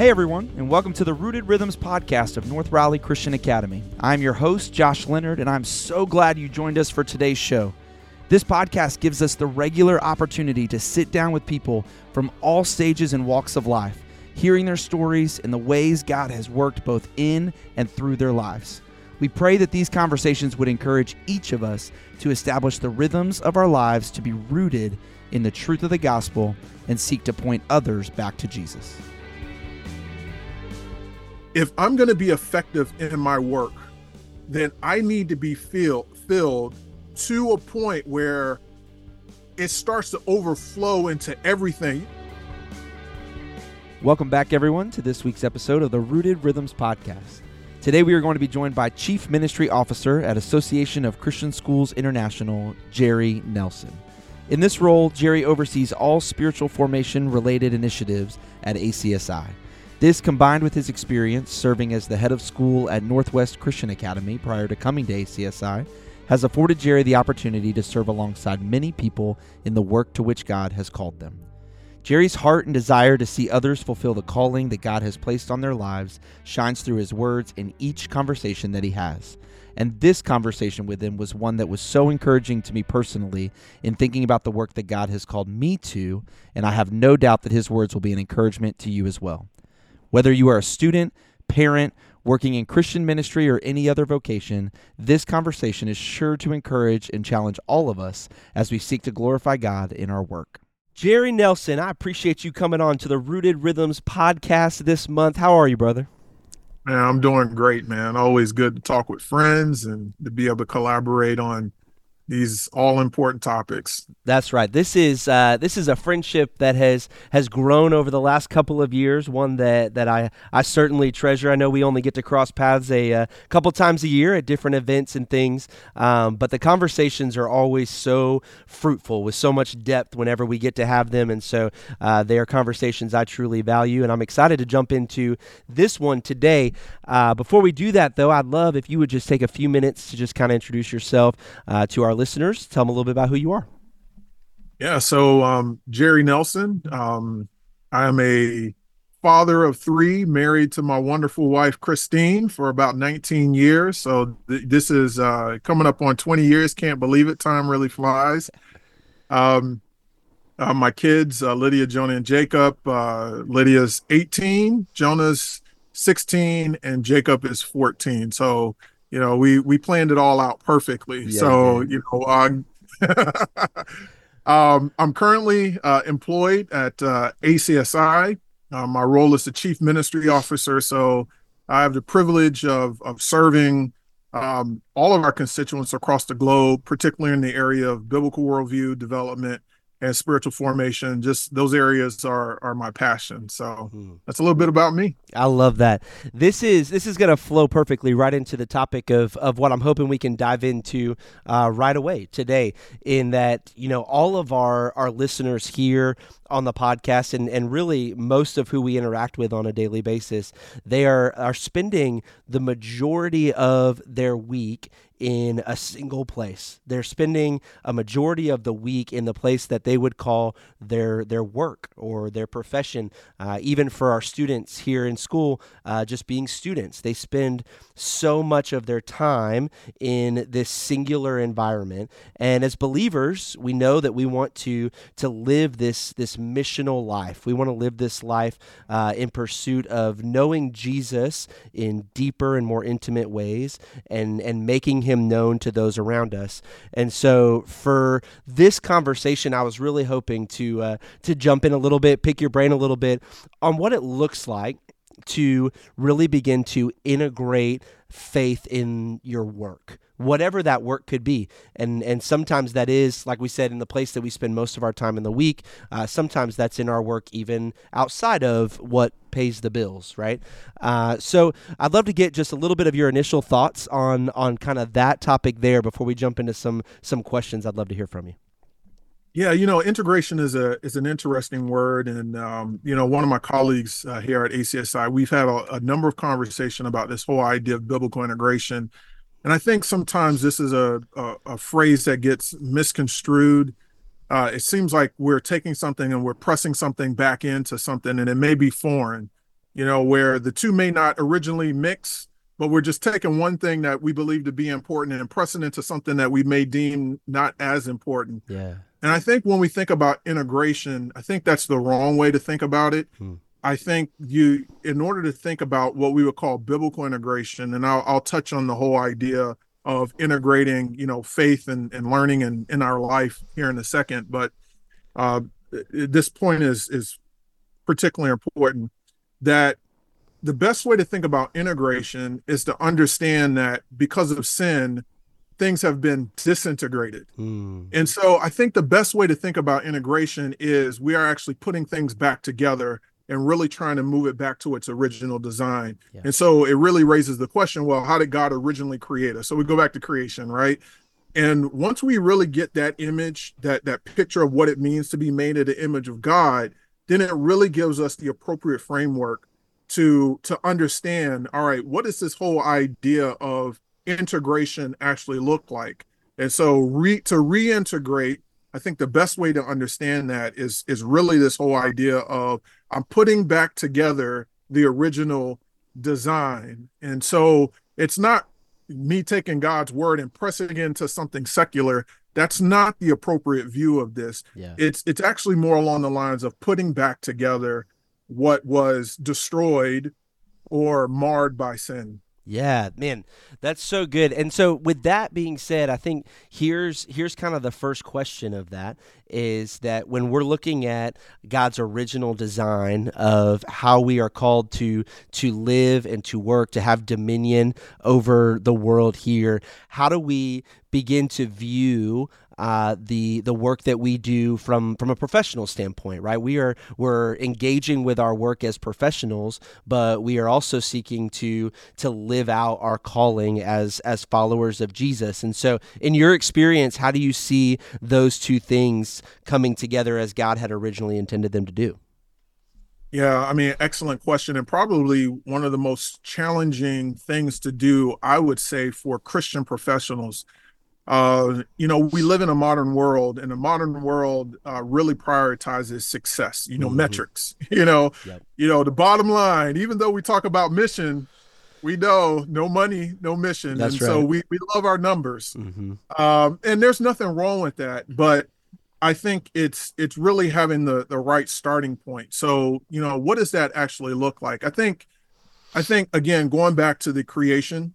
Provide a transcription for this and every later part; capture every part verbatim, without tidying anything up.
Hey everyone, and welcome to the Rooted Rhythms podcast of North Raleigh Christian Academy. I'm your host, Josh Leonard, and I'm so glad you joined us for today's show. This podcast gives us the regular opportunity to sit down with people from all stages and walks of life, hearing their stories and the ways God has worked both in and through their lives. We pray that these conversations would encourage each of us to establish the rhythms of our lives to be rooted in the truth of the gospel and seek to point others back to Jesus. If I'm going to be effective in my work, then I need to be filled, filled to a point where it starts to overflow into everything. Welcome back, everyone, to this week's episode of the Rooted Rhythms podcast. Today, we are going to be joined by Chief Ministry Officer at Association of Christian Schools International, Jerry Nelson. In this role, Jerry oversees all spiritual formation-related initiatives at A C S I. This, combined with his experience serving as the head of school at Northwest Christian Academy prior to coming to A C S I, has afforded Jerry the opportunity to serve alongside many people in the work to which God has called them. Jerry's heart and desire to see others fulfill the calling that God has placed on their lives shines through his words in each conversation that he has. And this conversation with him was one that was so encouraging to me personally in thinking about the work that God has called me to, and I have no doubt that his words will be an encouragement to you as well. Whether you are a student, parent, working in Christian ministry, or any other vocation, this conversation is sure to encourage and challenge all of us as we seek to glorify God in our work. Jerry Nelson, I appreciate you coming on to the Rooted Rhythms podcast this month. How are you, brother? Man, I'm doing great, man. Always good to talk with friends and to be able to collaborate on these all-important topics. That's right. This is uh, this is a friendship that has has grown over the last couple of years, one that, that I, I certainly treasure. I know we only get to cross paths a uh, couple times a year at different events and things, um, but the conversations are always so fruitful with so much depth whenever we get to have them, and so uh, they are conversations I truly value, and I'm excited to jump into this one today. Uh, before we do that, though, I'd love if you would just take a few minutes to just kind of introduce yourself uh, to our listeners. Tell them a little bit about who you are. Yeah, so um, Jerry Nelson. Um, I am a father of three, married to my wonderful wife, Christine, for about nineteen years. So th- this is uh, coming up on twenty years. Can't believe it. Time really flies. Um, uh, my kids, uh, Lydia, Jonah, and Jacob. Uh, Lydia's eighteen, Jonah's sixteen, and Jacob is fourteen. So, you know, we we planned it all out perfectly. Yeah, so, man. you know, uh, um, I'm currently uh, employed at uh, A C S I. Uh, my role is the Chief Ministry Officer. So I have the privilege of of serving um, all of our constituents across the globe, particularly in the area of biblical worldview development and spiritual formation. Just those areas are are my passion. So mm-hmm. that's a little bit about me. I love that. This is this is going to flow perfectly right into the topic of of what I'm hoping we can dive into uh, right away today. In that, you know, all of our our listeners here on the podcast, and and really most of who we interact with on a daily basis, they are are spending the majority of their week in a single place. They're spending a majority of the week in the place that they would call their their work or their profession. Uh, even for our students here in school, uh, just being students, they spend so much of their time in this singular environment. And as believers, we know that we want to to live this this missional life. We want to live this life uh, in pursuit of knowing Jesus in deeper and more intimate ways, and and making him known to those around us. And so for this conversation, I was really hoping to uh, to jump in a little bit, pick your brain a little bit on what it looks like to really begin to integrate faith in your work, whatever that work could be. And and sometimes that is, like we said, in the place that we spend most of our time in the week. Uh, sometimes that's in our work even outside of what pays the bills, right? Uh, so I'd love to get just a little bit of your initial thoughts on on kind of that topic there before we jump into some some questions. I'd love to hear from you. Yeah, you know, integration is a is an interesting word, and um, you know, one of my colleagues uh, here at A C S I, we've had a, a number of conversations about this whole idea of biblical integration, and I think sometimes this is a a, a phrase that gets misconstrued. Uh, it seems like we're taking something and we're pressing something back into something, and it may be foreign. you know, where the two may not originally mix, but we're just taking one thing that we believe to be important and pressing into something that we may deem not as important. Yeah. And I think when we think about integration, I think that's the wrong way to think about it. Hmm. I think you, in order to think about what we would call biblical integration, and I'll, I'll touch on the whole idea of integrating, you know, faith and, and learning in, in our life here in a second. But uh, this point is is particularly important, that the best way to think about integration is to understand that because of sin, things have been disintegrated. Hmm. And so I think the best way to think about integration is we are actually putting things back together and really trying to move it back to its original design. Yeah. And so it really raises the question, well, how did God originally create us? So we go back to creation, right? And once we really get that image, that that picture of what it means to be made in the image of God, then it really gives us the appropriate framework to to understand, all right, what does this whole idea of integration actually look like? And so re, to reintegrate, I think the best way to understand that is is really this whole idea of I'm putting back together the original design. And so it's not me taking God's word and pressing it into something secular. That's not the appropriate view of this. Yeah. It's it's actually more along the lines of putting back together what was destroyed or marred by sin. Yeah, man, that's so good. And so with that being said, I think here's here's kind of the first question of that, is that when we're looking at God's original design of how we are called to to live and to work, to have dominion over the world here, how do we begin to view uh, the the work that we do from from a professional standpoint, right? We are we're engaging with our work as professionals, but we are also seeking to to live out our calling as as followers of Jesus. And so, in your experience, how do you see those two things coming together as God had originally intended them to do? Yeah, I mean, excellent question. And probably one of the most challenging things to do, I would say, for Christian professionals. Uh, you know, we live in a modern world, and the modern world uh, really prioritizes success, you know, Mm-hmm. metrics, you know, Yep. you know, the bottom line, even though we talk about mission, we know no money, no mission. That's And so right. we, we love our numbers. Mm-hmm. Um, and there's nothing wrong with that. But I think it's it's really having the the right starting point. So, you know, what does that actually look like? I think I think again, going back to the creation,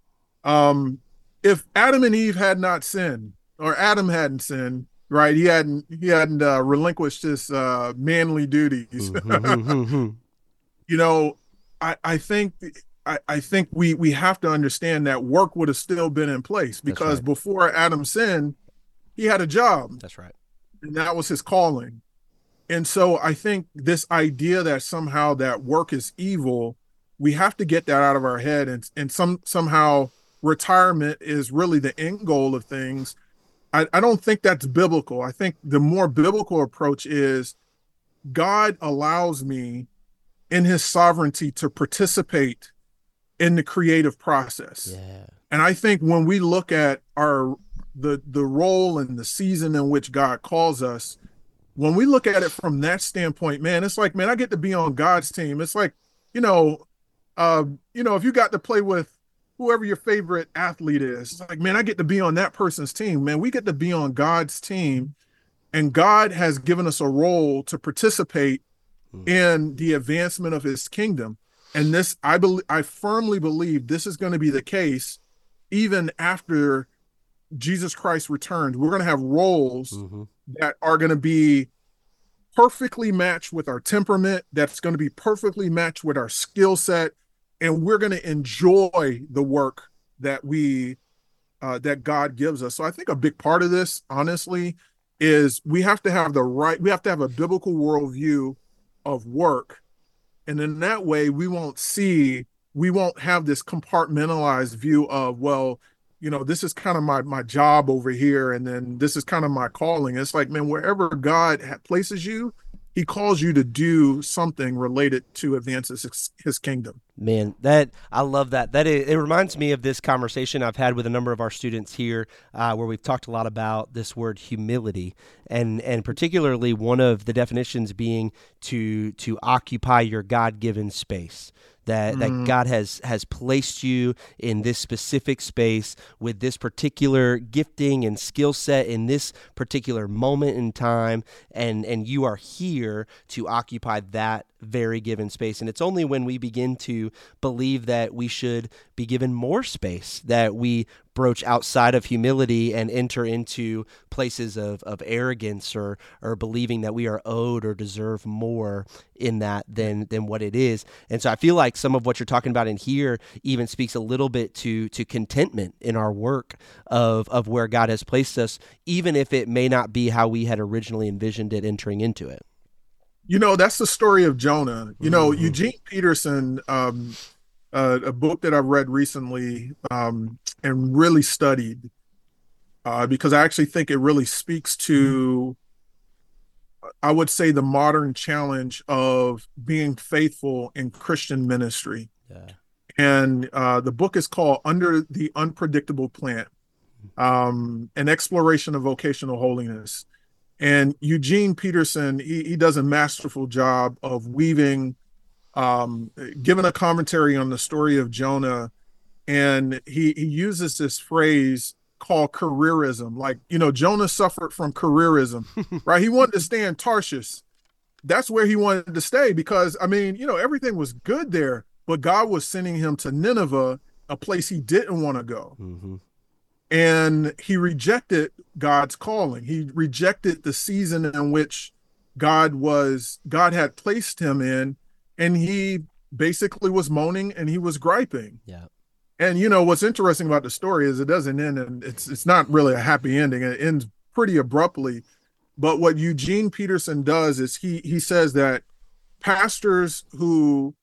um, if Adam and Eve had not sinned, or Adam hadn't sinned, right? He hadn't he hadn't uh, relinquished his uh, manly duties. Mm-hmm. You know, I I think I, I think we we have to understand that work would have still been in place, That's because right. before Adam sinned, he had a job, That's right. and that was his calling. And so I think this idea that somehow that work is evil, we have to get that out of our head, and and some somehow retirement is really the end goal of things. I, I don't think that's biblical. I think the more biblical approach is God allows me in his sovereignty to participate in the creative process. Yeah. And I think when we look at our the the role and the season in which God calls us, when we look at it from that standpoint, man, it's like, man, I get to be on God's team. It's like, you know, uh, you know, if you got to play with whoever your favorite athlete is, it's like, man, I get to be on that person's team. Man, we get to be on God's team, and God has given us a role to participate Mm. in the advancement of his kingdom. And this, I believe, I firmly believe this is going to be the case even after Jesus Christ returns. We're going to have roles Mm-hmm. that are going to be perfectly matched with our temperament, that's going to be perfectly matched with our skill set, and we're going to enjoy the work that we uh, that God gives us. So I think a big part of this, honestly, is we have to have the right, we have to have a biblical worldview of work. And in that way, we won't see, we won't have this compartmentalized view of, well, you know, this is kind of my my job over here, and then this is kind of my calling. It's like, man, wherever God ha- places you, he calls you to do something related to advance his, his kingdom. Man, that I love that. That is, it reminds me of this conversation I've had with a number of our students here, uh, where we've talked a lot about this word humility, and and particularly one of the definitions being to to occupy your God-given space. That, that Mm. God has has placed you in this specific space with this particular gifting and skill set in this particular moment in time, and and you are here to occupy that very given space. And it's only when we begin to believe that we should be given more space that we broach outside of humility and enter into places of, of arrogance or or believing that we are owed or deserve more in that than than what it is. And so I feel like some of what you're talking about in here even speaks a little bit to to contentment in our work of of where God has placed us, even if it may not be how we had originally envisioned it entering into it. You know, that's the story of Jonah. You know, Mm-hmm. Eugene Peterson, um, uh, a book that I've read recently, um, and really studied, uh, because I actually think it really speaks to, I would say, the modern challenge of being faithful in Christian ministry. Yeah. And uh, the book is called Under the Unpredictable Plant, um, an exploration of vocational holiness. And Eugene Peterson, he, he does a masterful job of weaving, um, giving a commentary on the story of Jonah. And he, he uses this phrase called careerism. Like, you know, Jonah suffered from careerism, right? He wanted to stay in Tarshish. That's where he wanted to stay because, I mean, you know, everything was good there, but God was sending him to Nineveh, a place he didn't want to go. Mm-hmm. And he rejected God's calling. He rejected the season in which God was, God had placed him in, and he basically was moaning and he was griping. Yeah. And you know what's interesting about the story is it doesn't end, and it's it's not really a happy ending. It ends pretty abruptly. But what Eugene Peterson does is he he says that pastors who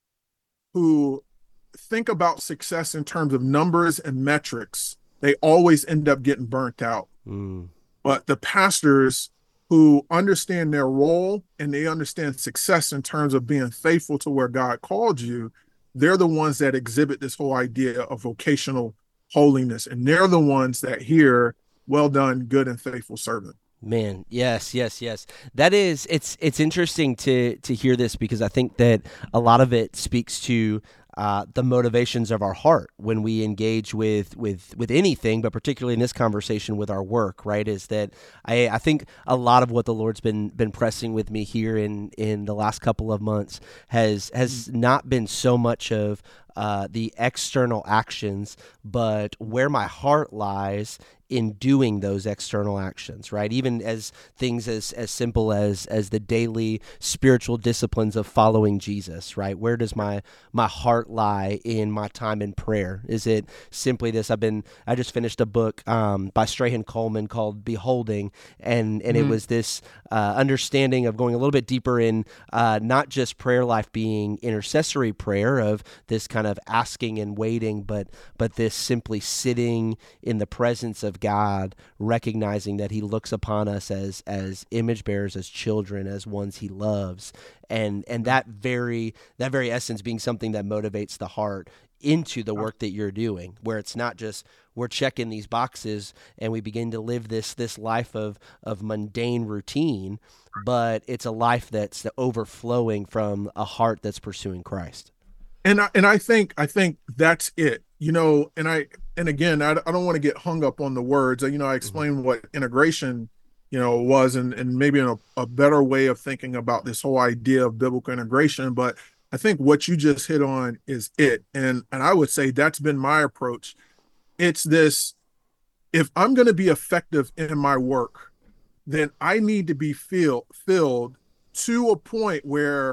who think about success in terms of numbers and metrics, they always end up getting burnt out. Mm. But the pastors who understand their role and they understand success in terms of being faithful to where God called you, they're the ones that exhibit this whole idea of vocational holiness. And they're the ones that hear, well done, good and faithful servant. Man, yes, yes, yes. That is, it's it's interesting to to hear this because I think that a lot of it speaks to uh, the motivations of our heart when we engage with with with anything, but particularly in this conversation with our work. Right? Is that I I think a lot of what the Lord's been been pressing with me here in in the last couple of months has has not been so much of uh, the external actions, but where my heart lies in doing those external actions, right? Even as things as as simple as as the daily spiritual disciplines of following Jesus, right? Where does my my heart lie in my time in prayer? Is it simply this? I've been I just finished a book um, by Strahan Coleman called Beholding, and and mm-hmm. it was this uh, understanding of going a little bit deeper in uh, not just prayer life being intercessory prayer of this kind of asking and waiting, but but this simply sitting in the presence of God, recognizing that he looks upon us as as image bearers, as children, as ones he loves, and and that very that very essence being something that motivates the heart into the work that you're doing, where it's not just we're checking these boxes and we begin to live this this life of of mundane routine, but it's a life that's overflowing from a heart that's pursuing Christ. And I, and I think I think that's it, you know. And I and again, I, I don't want to get hung up on the words. You know, I explained mm-hmm. what integration, you know, was, and and maybe in a, a better way of thinking about this whole idea of biblical integration. But I think what you just hit on is it, and and I would say that's been my approach. It's this: if I'm going to be effective in my work, then I need to be filled filled to a point where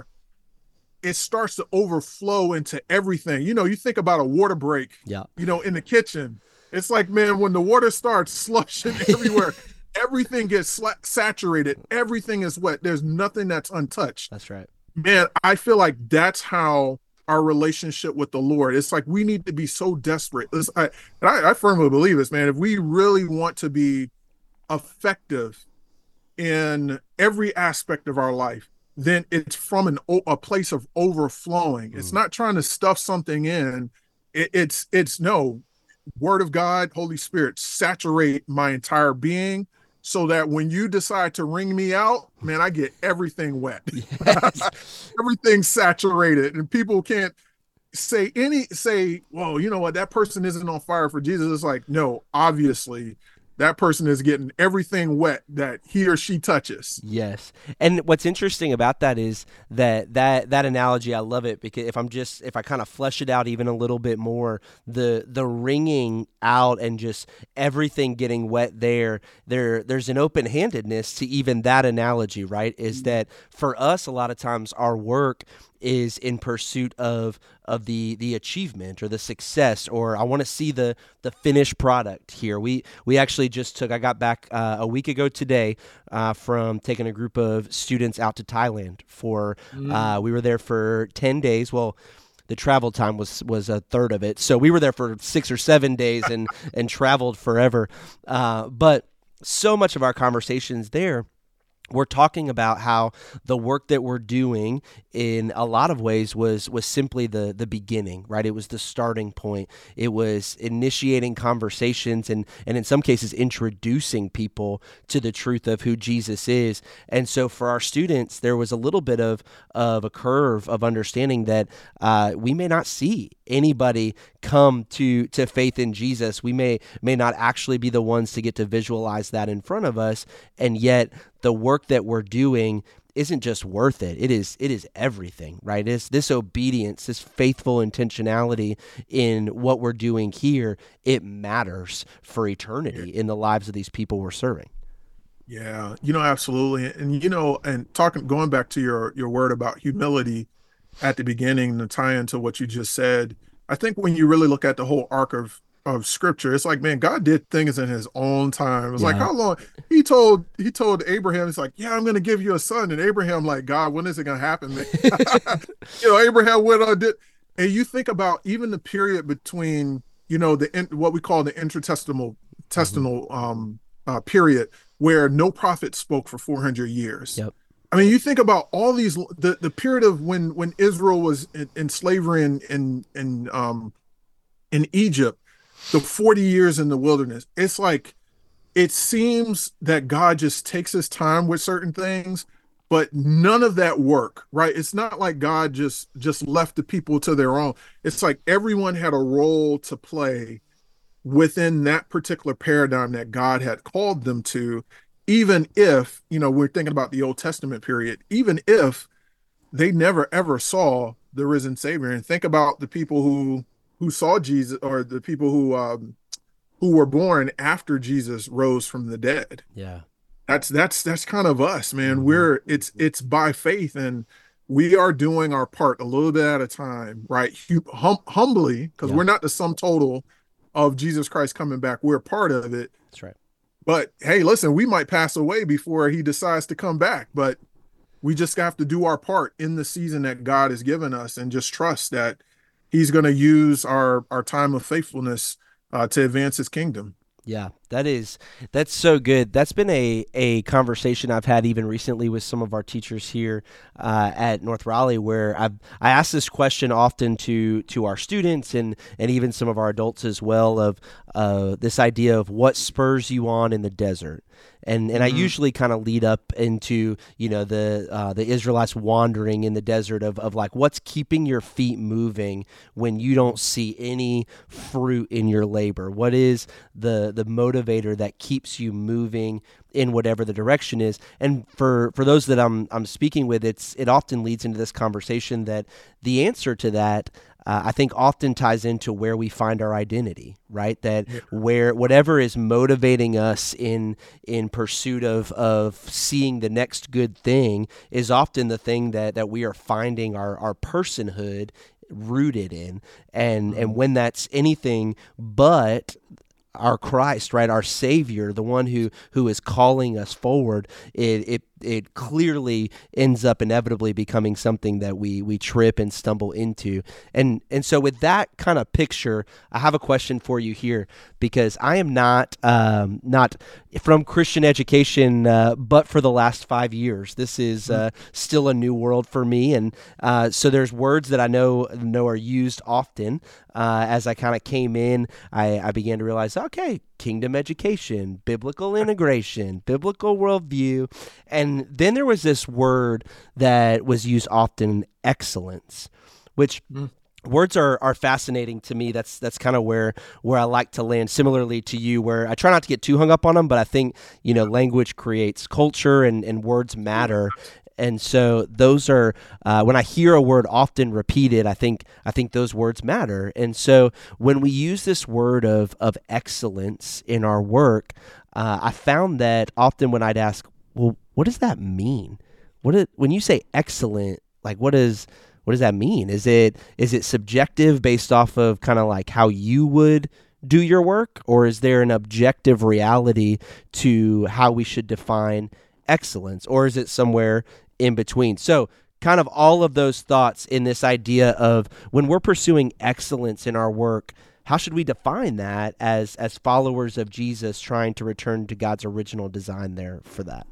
it starts to overflow into everything. You know, you think about a water break, yeah. you know, in the kitchen. It's like, man, when the water starts slushing everywhere, everything gets sla- saturated. Everything is wet. There's nothing that's untouched. That's right. Man, I feel like that's how our relationship with the Lord. It's like we need to be so desperate. It's, I, and I, I firmly believe this, man. If we really want to be effective in every aspect of our life, then it's from an a place of overflowing. It's Mm. not trying to stuff something in. It, it's it's no, Word of God, Holy Spirit, saturate my entire being so that when you decide to wring me out, man, I get everything wet. Yes. Everything's saturated, and people can't say any say, well, you know what, that person isn't on fire for Jesus. It's like, no, obviously that person is getting everything wet that he or she touches. Yes. And what's interesting about that is that that that analogy, I love it, because if I'm just if I kind of flesh it out even a little bit more, the the wringing out and just everything getting wet there, there there's an open-handedness to even that analogy, right? Is that for us a lot of times our work is in pursuit of of the the achievement or the success, or I want to see the the finished product here. We we actually just took I got back uh, a week ago today uh, from taking a group of students out to Thailand for uh, we were there for ten days. Well, the travel time was was a third of it, so we were there for six or seven days and and traveled forever. Uh, but so much of our conversations there, we're talking about how the work that we're doing in a lot of ways was was simply the the beginning, right? It was the starting point. It was initiating conversations and and in some cases introducing people to the truth of who Jesus is. And so for our students, there was a little bit of of a curve of understanding that uh, we may not see anybody come to to faith in Jesus. We may may not actually be the ones to get to visualize that in front of us, and yet the work that we're doing isn't just worth it. It is it is everything, right? It's this obedience, this faithful intentionality in what we're doing here. It matters for eternity in the lives of these people we're serving. Yeah, you know, absolutely. And you know, and talking going back to your your word about humility at the beginning, to tie into what you just said, I think when you really look at the whole arc of of scripture, it's like, man, God did things in his own time. It's like, Yeah. how long he told he told Abraham, it's like, yeah, I'm gonna give you a son. And Abraham, like, God, when is it gonna happen, man? You know, Abraham went on did, and you think about even the period between, you know, the what we call the intertestamental hmm testamental um uh, period where no prophet spoke for four hundred years. Yep. I mean, you think about all these the the period of when when Israel was in, in slavery in in in um in Egypt, the forty years in the wilderness. It's like it seems that God just takes his time with certain things, but none of that work, right? It's not like God just just left the people to their own. It's like everyone had a role to play within that particular paradigm that God had called them to, even if, you know, we're thinking about the Old Testament period, even if they never ever saw the risen Savior. And think about the people who who saw Jesus, or the people who um who were born after Jesus rose from the dead. Yeah. That's that's that's kind of us, man. hmm We're it's it's by faith, and we are doing our part a little bit at a time, right? Hum, humbly, because Yeah. we're not the sum total of Jesus Christ coming back. We're part of it. That's right. But hey, listen, we might pass away before he decides to come back. But we just have to do our part in the season that God has given us, and just trust that he's going to use our our time of faithfulness uh, to advance his kingdom. Yeah, that is that's so good. That's been a a conversation I've had even recently with some of our teachers here uh, at North Raleigh, where I've I ask this question often to to our students and and even some of our adults as well, of uh, this idea of what spurs you on in the desert. And and I Mm-hmm. usually kind of lead up into, you know, the uh, the Israelites wandering in the desert of, of like what's keeping your feet moving when you don't see any fruit in your labor. What is the the motivator that keeps you moving in whatever the direction is? And for for those that I'm I'm speaking with, it's it often leads into this conversation that the answer to that, uh, I think, often ties into where we find our identity, right? That Yeah. where whatever is motivating us in in pursuit of of seeing the next good thing is often the thing that that we are finding our our personhood rooted in. And and Mhm. when that's anything but our Christ, right, our Savior, the one who who is calling us forward, it it it clearly ends up inevitably becoming something that we we trip and stumble into. And and so with that kind of picture, I have a question for you here, because I am not um, not from Christian education, uh, but for the last five years, this is uh, still a new world for me. And uh, so there's words that I know know are used often. Uh, as I kind of came in, I, I began to realize, okay, kingdom education, biblical integration, biblical worldview. And then there was this word that was used often, excellence, which mm. words are, are fascinating to me. That's that's kind of where where I like to land, similarly to you, where I try not to get too hung up on them, but I think, you know, language creates culture, and, and words matter. And so those are uh, when I hear a word often repeated, I think I think those words matter. And so when we use this word of of excellence in our work, uh, I found that often when I'd ask, well, what does that mean? What is, when you say excellent, like what is what does that mean? Is it is it subjective based off of kind of like how you would do your work, or is there an objective reality to how we should define excellence, or is it somewhere in between? So kind of all of those thoughts in this idea of when we're pursuing excellence in our work, how should we define that as as followers of Jesus trying to return to God's original design there for that?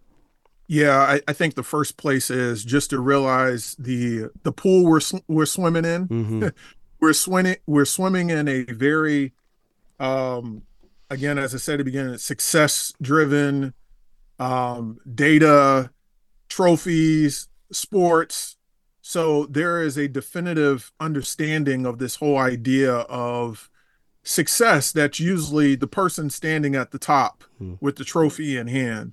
Yeah, I, I think the first place is just to realize the the pool we're we're swimming in. Mm-hmm. we're swimming we're swimming in a very um again, as I said at the beginning, success driven, um, data, trophies, sports. So there is a definitive understanding of this whole idea of success that's usually the person standing at the top hmm. with the trophy in hand.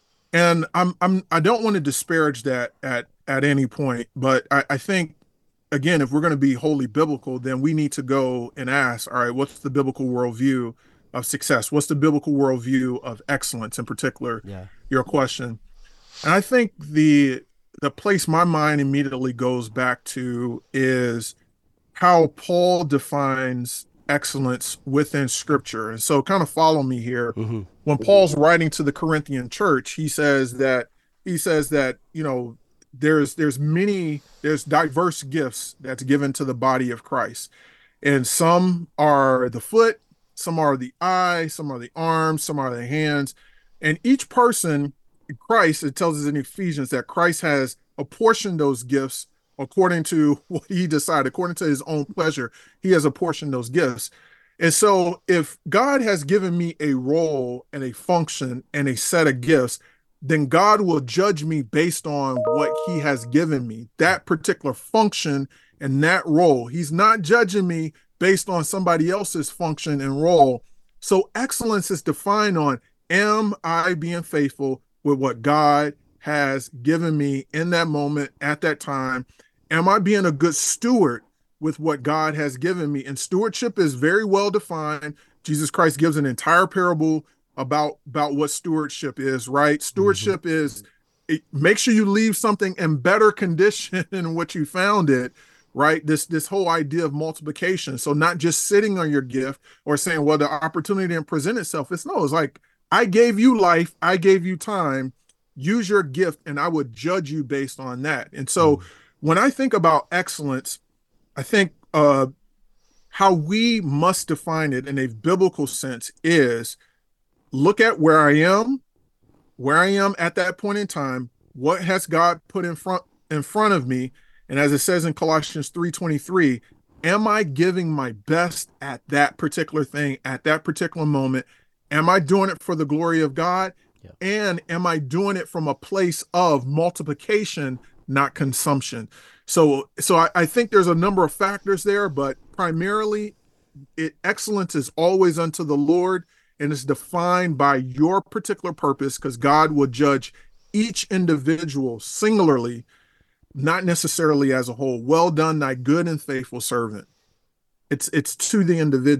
And I'm I'm I don't want to disparage that at at any point, but I, I think, again, if we're going to be wholly biblical, then we need to go and ask, all right, what's the biblical worldview of success? What's the biblical worldview of excellence in particular? Yeah. Your question. And I think the the place my mind immediately goes back to is how Paul defines excellence within Scripture. And so kind of follow me here. Mm-hmm. When Paul's writing to the Corinthian church, he says that he says that, you know, there's there's many, there's diverse gifts that's given to the body of Christ. And some are the foot, some are the eye, some are the arms, some are the hands. And each person, Christ, it tells us in Ephesians that Christ has apportioned those gifts according to what he decided, according to his own pleasure. He has apportioned those gifts. And so if God has given me a role and a function and a set of gifts, then God will judge me based on what he has given me, that particular function and that role. He's not judging me based on somebody else's function and role. So excellence is defined on, am I being faithful with what God has given me in that moment, at that time? Am I being a good steward with what God has given me? And stewardship is very well defined. Jesus Christ gives an entire parable about, about what stewardship is, right? Stewardship mm-hmm. is, it, make sure you leave something in better condition than what you found it, right? This, this whole idea of multiplication. So not just sitting on your gift or saying, well, the opportunity didn't present itself. It's no, it's like, I gave you life, I gave you time, use your gift, and I would judge you based on that. And so mm. when I think about excellence, I think uh, how we must define it in a biblical sense is look at where I am, where I am at that point in time, what has God put in front in front of me, and as it says in Colossians three twenty-three, am I giving my best at that particular thing, at that particular moment? Am I doing it for the glory of God? Yeah. And am I doing it from a place of multiplication, not consumption? So, so I, I think there's a number of factors there, but primarily it, excellence is always unto the Lord, and it's defined by your particular purpose, because God will judge each individual singularly, not necessarily as a whole. Well done, thy good and faithful servant. It's, it's to the individual.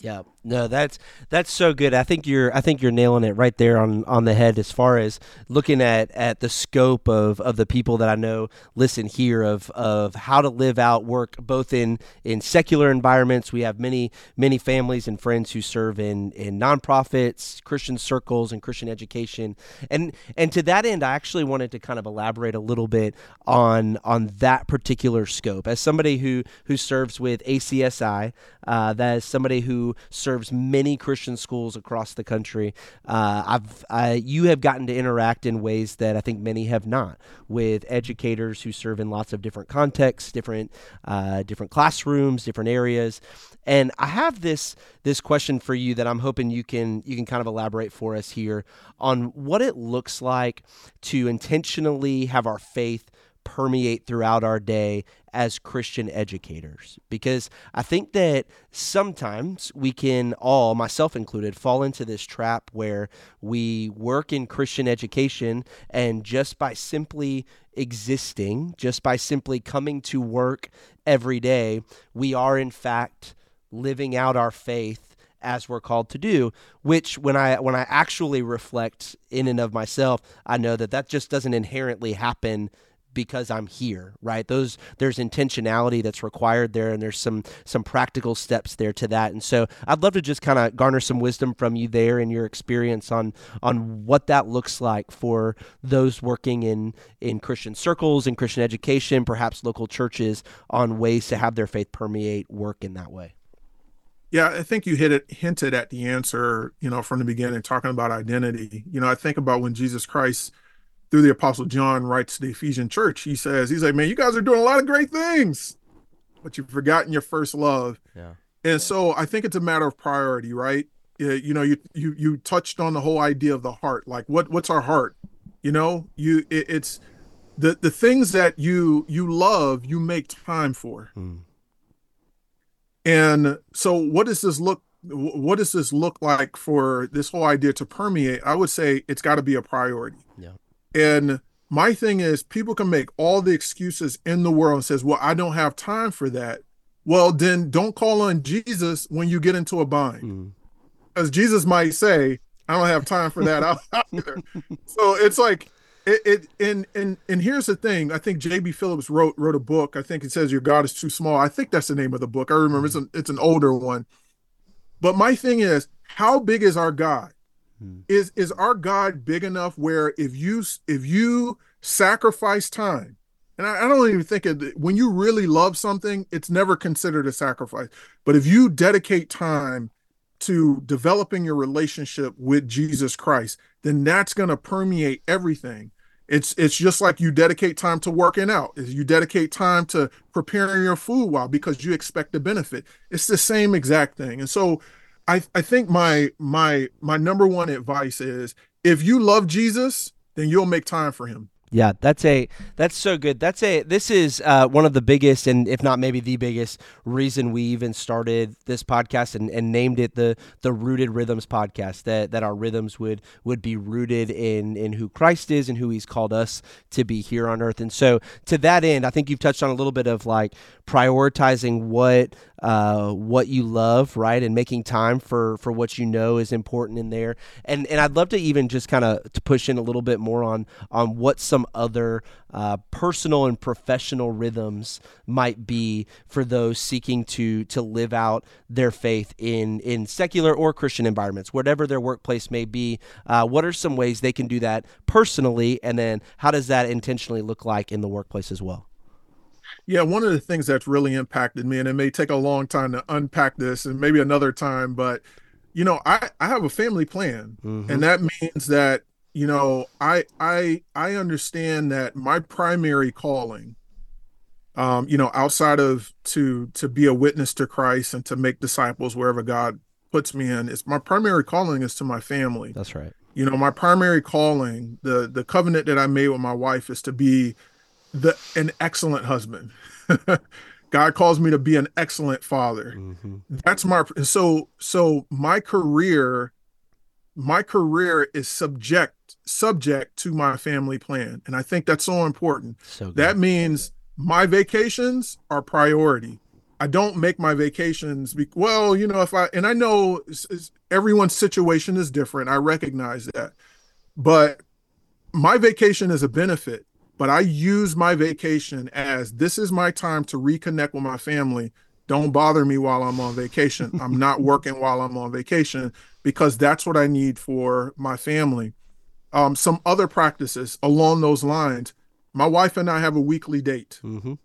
Yeah, no, that's that's so good. I think you're I think you're nailing it right there on, on the head as far as looking at, at the scope of, of the people that I know listen here of of how to live out work both in, in secular environments. We have many many families and friends who serve in, in nonprofits, Christian circles, and Christian education. And and to that end, I actually wanted to kind of elaborate a little bit on on that particular scope. As somebody who who serves with A C S I, uh, that is somebody who serves many Christian schools across the country. Uh, I've I, you have gotten to interact in ways that I think many have not with educators who serve in lots of different contexts, different uh, different classrooms, different areas. And I have this this question for you that I'm hoping you can you can kind of elaborate for us here on what it looks like to intentionally have our faith permeate throughout our day as Christian educators. Because I think that sometimes we can all, myself included, fall into this trap where we work in Christian education and just by simply existing, just by simply coming to work every day, we are in fact living out our faith as we're called to do, which when I when I actually reflect in and of myself, I know that that just doesn't inherently happen because I'm here, right? Those there's intentionality that's required there, and there's some some practical steps there to that. And so I'd love to just kind of garner some wisdom from you there and your experience on on what that looks like for those working in in Christian circles and Christian education, perhaps local churches, on ways to have their faith permeate work in that way. Yeah, I think you hit it, hinted at the answer, you know, from the beginning, talking about identity. You know, I think about when Jesus Christ, through the Apostle John, writes to the Ephesian church. He says, he's like, man, you guys are doing a lot of great things, but you've forgotten your first love. Yeah. And so I think it's a matter of priority, right? You know, you you you touched on the whole idea of the heart. Like, what what's our heart? You know, you it, it's the the things that you you love, you make time for. Mm. And so, what does this look? What does this look like for this whole idea to permeate? I would say it's got to be a priority. Yeah. And my thing is, people can make all the excuses in the world and says, well, I don't have time for that. Well, then don't call on Jesus when you get into a bind. Mm. Because Jesus might say, I don't have time for that either. So it's like, it, it and, and, and here's the thing. I think J B Phillips wrote, wrote a book. I think it says Your God is Too Small. I think that's the name of the book. I remember it's an, it's an older one. But my thing is, how big is our God? Is is our God big enough where if you if you sacrifice time, and I, I don't even think it, when you really love something, it's never considered a sacrifice. But if you dedicate time to developing your relationship with Jesus Christ, then that's going to permeate everything. It's it's just like you dedicate time to working out. Is you dedicate time to preparing your food well because you expect a benefit. It's the same exact thing. And so I, I think my my my number one advice is if you love Jesus, then you'll make time for him. Yeah, that's a that's so good. That's a this is uh, one of the biggest, and if not maybe the biggest reason we even started this podcast and, and named it the the Rooted Rhythms podcast. That that our rhythms would would be rooted in in who Christ is and who He's called us to be here on earth. And so to that end, I think you've touched on a little bit of like prioritizing what uh, what you love, right, and making time for for what you know is important in there. And and I'd love to even just kind of to push in a little bit more on on what some other uh, personal and professional rhythms might be for those seeking to to live out their faith in in secular or Christian environments, whatever their workplace may be. Uh, what are some ways they can do that personally, and then how does that intentionally look like in the workplace as well? Yeah, one of the things that's really impacted me, and it may take a long time to unpack this and maybe another time, but, you know, I, I have a family plan. Mm-hmm. And that means that, you know, I I I understand that my primary calling, um, you know, outside of to to be a witness to Christ and to make disciples wherever God puts me in, is my primary calling is to my family. That's right. You know, my primary calling, the the covenant that I made with my wife is to be the an excellent husband. God calls me to be an excellent father. Mm-hmm. That's my so so my career, my career is subject subject to my family plan. And I think that's so important. So good. That means my vacations are priority. I don't make my vacations be, well, you know, if I and I know s- s- everyone's situation is different. I recognize that. But my vacation is a benefit, but I use my vacation as this is my time to reconnect with my family. Don't bother me while I'm on vacation. I'm not working while I'm on vacation because that's what I need for my family. Um, some other practices along those lines. My wife and I have a weekly date, Mm-hmm.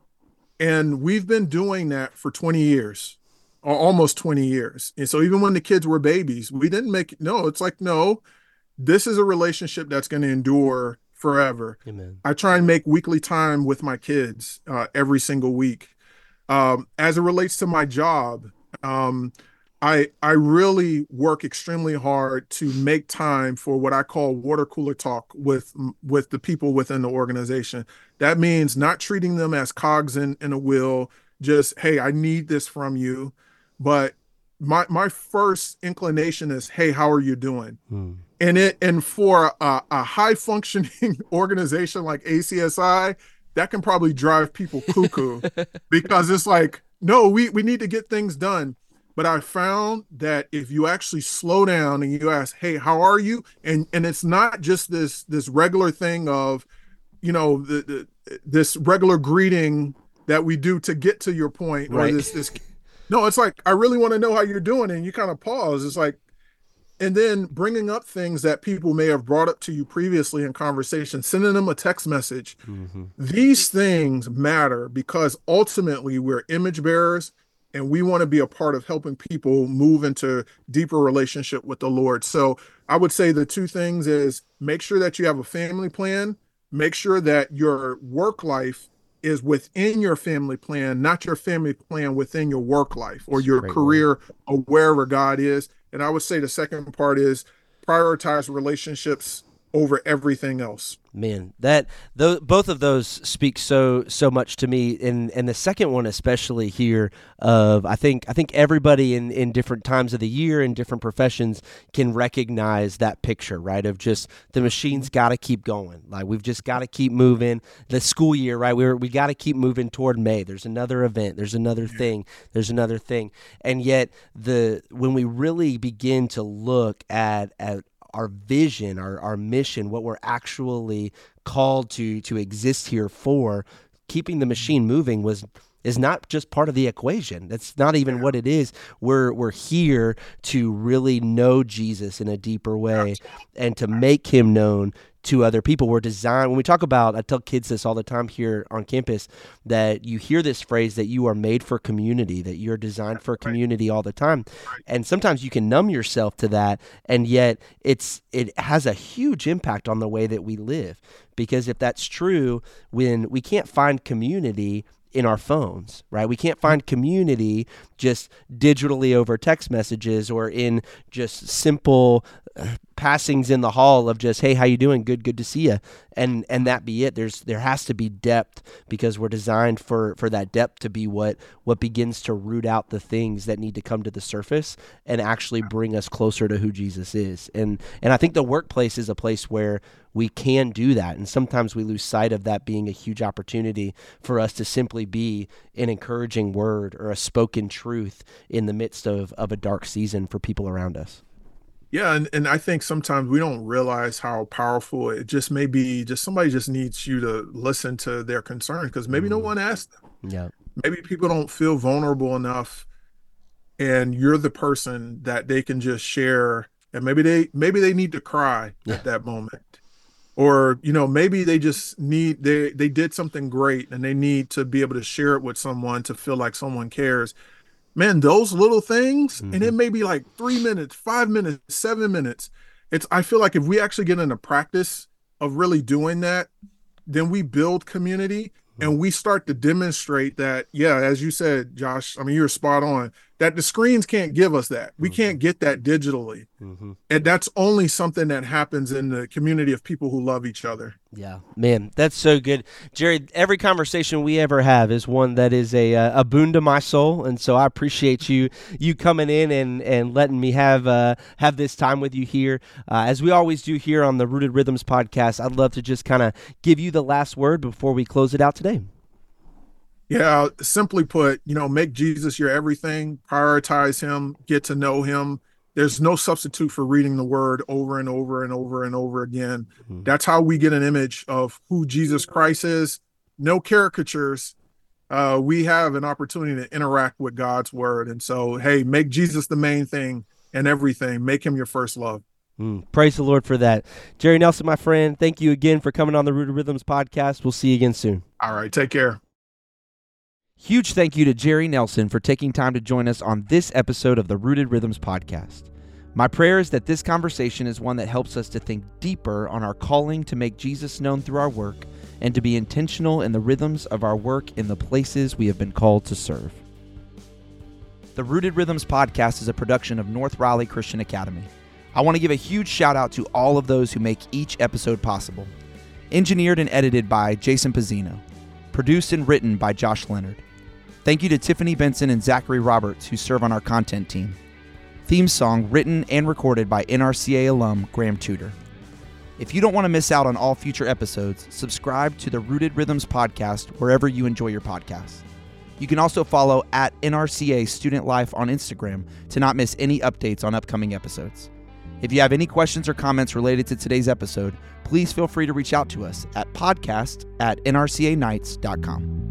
and we've been doing that for twenty years, or almost twenty years. And so even when the kids were babies, we didn't make no, it's like, no, this is a relationship that's going to endure forever. Amen. I try and make weekly time with my kids uh, every single week. Um, as it relates to my job, um, I I really work extremely hard to make time for what I call water cooler talk with with the people within the organization. That means not treating them as cogs in, in a wheel, just, hey, I need this from you. But my my first inclination is, hey, how are you doing? Mm. And it and for a, a high functioning organization like A C S I, that can probably drive people cuckoo because it's like, no, we we need to get things done. But I found that if you actually slow down and you ask, hey, how are you? And and it's not just this this regular thing of, you know, the, the this regular greeting that we do to get to your point, or Right. this this no, it's like, I really want to know how you're doing. And you kind of pause. It's like, and then bringing up things that people may have brought up to you previously in conversation, sending them a text message. Mm-hmm. These things matter because ultimately we're image bearers and we want to be a part of helping people move into deeper relationship with the Lord. So I would say the two things is make sure that you have a family plan, make sure that your work life is within your family plan, not your family plan within your work life or That's a your great word. career or wherever God is. And I would say the second part is prioritize relationships over everything else. Man, that those, both of those speak so so much to me, and and the second one especially here of I think I think everybody in in different times of the year in different professions can recognize that picture, right? Of just the machine's got to keep going, like we've just got to keep moving. The school year, right? We we got to keep moving toward May. There's another event. There's another thing. There's another thing, and yet the when we really begin to look at at our vision, our, our mission, what we're actually called to to exist here for, keeping the machine moving was is not just part of the equation. That's not even what it is. We're we're here to really know Jesus in a deeper way and to make him known to other people. We're designed, when we talk about, I tell kids this all the time here on campus, that you hear this phrase that you are made for community, that you're designed for community all the time. And sometimes you can numb yourself to that, and yet it's it has a huge impact on the way that we live. Because if that's true, when we can't find community in our phones, right? We can't find community just digitally over text messages or in just simple uh, passings in the hall of just, hey, how you doing? Good, good to see you. And and that be it. There's there has to be depth because we're designed for for that depth to be what what begins to root out the things that need to come to the surface and actually bring us closer to who Jesus is. And and I think the workplace is a place where we can do that. And sometimes we lose sight of that being a huge opportunity for us to simply be an encouraging word or a spoken truth in the midst of, of a dark season for people around us. Yeah, and, and I think sometimes we don't realize how powerful it just may be. Just somebody just needs you to listen to their concerns because maybe no Mm, one asked them. yeah. Maybe people don't feel vulnerable enough, and you're the person that they can just share. And maybe they maybe they need to cry Yeah. at that moment, or you know maybe they just need they they did something great and they need to be able to share it with someone to feel like someone cares. Man, those little things, and Mm-hmm. it may be like three minutes, five minutes, seven minutes. It's, I feel like if we actually get into practice of really doing that, then we build community and we start to demonstrate that, yeah, as you said, Josh, I mean, you're spot on, that the screens can't give us that. We can't get that digitally. Mm-hmm. And that's only something that happens in the community of people who love each other. Yeah, man, that's so good, Jerry. Every conversation we ever have is one that is a a boon to my soul, and so I appreciate you you coming in and, and letting me have uh, have this time with you here. Uh, as we always do here on the Rooted Rhythms podcast, I'd love to just kind of give you the last word before we close it out today. Yeah, simply put, you know, make Jesus your everything, prioritize him, get to know him. There's no substitute for reading the word over and over and over and over again. Mhm. That's how we get an image of who Jesus Christ is. No caricatures. Uh, we have an opportunity to interact with God's word. And so, hey, make Jesus the main thing and everything. Make him your first love. Mm, praise the Lord for that. Jerry Nelson, my friend, thank you again for coming on the Rooted Rhythms podcast. We'll see you again soon. All right, take care. Huge thank you to Jerry Nelson for taking time to join us on this episode of the Rooted Rhythms podcast. My prayer is that this conversation is one that helps us to think deeper on our calling to make Jesus known through our work and to be intentional in the rhythms of our work in the places we have been called to serve. The Rooted Rhythms podcast is a production of North Raleigh Christian Academy. I want to give a huge shout out to all of those who make each episode possible. Engineered and edited by Jason Pizzino. Produced and written by Josh Leonard. Thank you to Tiffany Benson and Zachary Roberts, who serve on our content team. Theme song written and recorded by N R C A alum Graham Tudor. If you don't want to miss out on all future episodes, subscribe to the Rooted Rhythms podcast wherever you enjoy your podcasts. You can also follow at N R C A Student Life on Instagram to not miss any updates on upcoming episodes. If you have any questions or comments related to today's episode, please feel free to reach out to us at podcast at N R C A nights dot com.